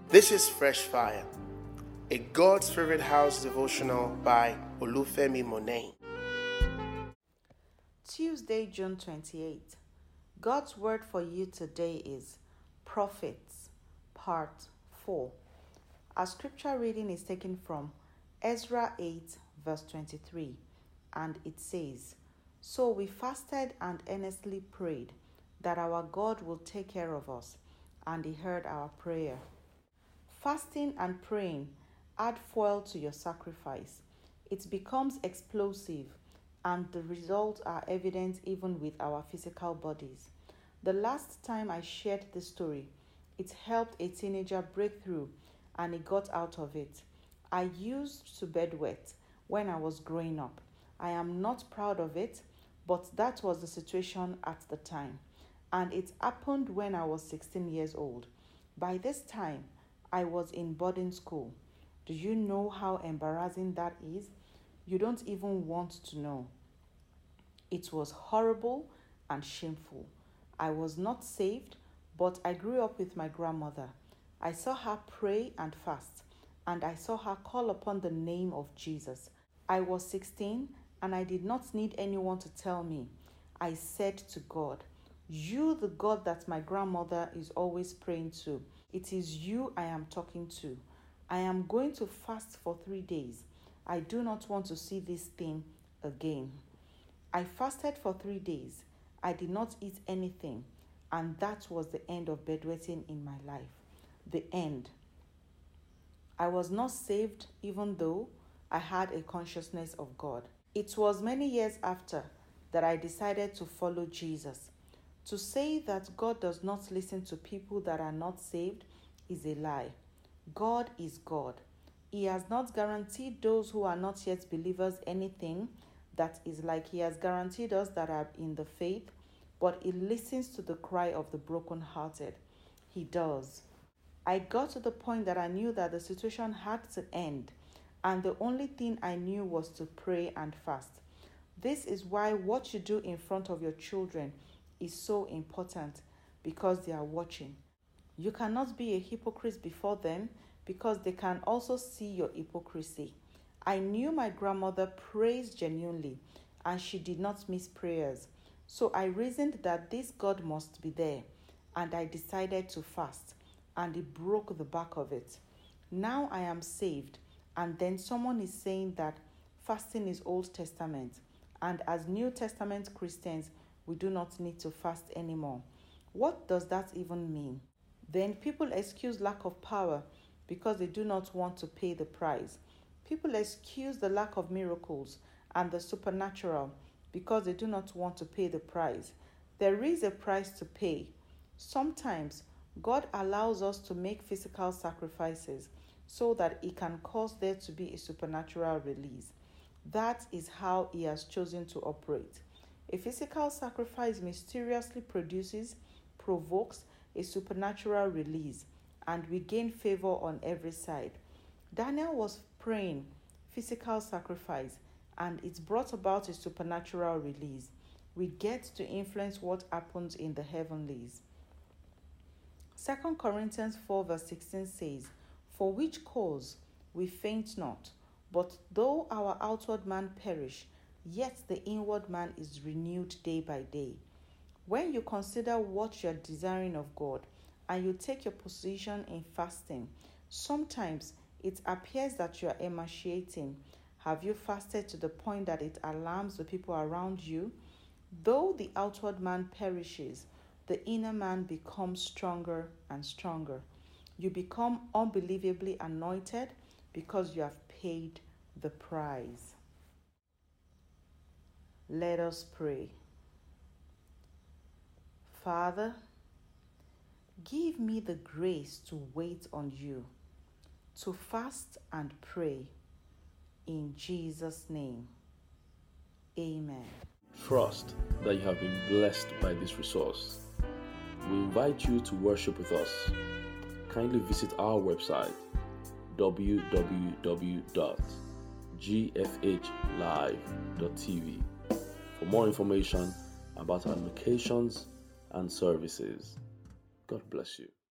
This is Fresh Fire, a God's Favorite House devotional by Olufemi Monet. Tuesday, June 28th. God's word for you today is Prophets, Part 4. Our scripture reading is taken from Ezra 8, verse 23, and it says, "So we fasted and earnestly prayed that our God will take care of us, and He heard our prayer." Fasting and praying add fuel to your sacrifice. It becomes explosive, and the results are evident even with our physical bodies. The last time I shared this story, it helped a teenager break through, and he got out of it. I used to bedwet when I was growing up. I am not proud of it, but that was the situation at the time, and it happened when I was 16 years old. By this time, I was in boarding school. Do you know how embarrassing that is? You don't even want to know. It was horrible and shameful. I was not saved, but I grew up with my grandmother. I saw her pray and fast, and I saw her call upon the name of Jesus. I was 16, and I did not need anyone to tell me. I said to God, "You, the God that my grandmother is always praying to, it is you I am talking to. I am going to fast for 3 days. I do not want to see this thing again." I fasted for 3 days. I did not eat anything, and that was the end of bedwetting in my life. The end. I was not saved even though I had a consciousness of God. It was many years after that I decided to follow Jesus. To say that God does not listen to people that are not saved is a lie. God is God. He has not guaranteed those who are not yet believers anything that is like He has guaranteed us that are in the faith, but He listens to the cry of the brokenhearted. He does. I got to the point that I knew that the situation had to end, and the only thing I knew was to pray and fast. This is why what you do in front of your children is so important, because they are watching. You cannot be a hypocrite before them, because they can also see your hypocrisy. I knew my grandmother prays genuinely, and she did not miss prayers. So I reasoned that this God must be there, and I decided to fast, and it broke the back of it. Now I am saved, and then someone is saying that fasting is Old Testament, and as New Testament Christians, we do not need to fast anymore. What does that even mean? Then people excuse lack of power because they do not want to pay the price. People excuse the lack of miracles and the supernatural because they do not want to pay the price. There is a price to pay. Sometimes God allows us to make physical sacrifices so that He can cause there to be a supernatural release. That is how He has chosen to operate. A physical sacrifice mysteriously provokes a supernatural release, and we gain favor on every side. Daniel was praying physical sacrifice, and it brought about a supernatural release. We get to influence what happens in the heavenlies. 2 Corinthians 4 verse 16 says, "For which cause we faint not, but though our outward man perish, yet the inward man is renewed day by day." When you consider what you are desiring of God and you take your position in fasting, sometimes it appears that you are emaciating. Have you fasted to the point that it alarms the people around you? Though the outward man perishes, the inner man becomes stronger and stronger. You become unbelievably anointed because you have paid the price. Let us pray. Father, give me the grace to wait on you, to fast and pray. In Jesus' name, amen. Trust that you have been blessed by this resource. We invite you to worship with us. Kindly visit our website www.gfhlive.tv for more information about our locations and services. God bless you.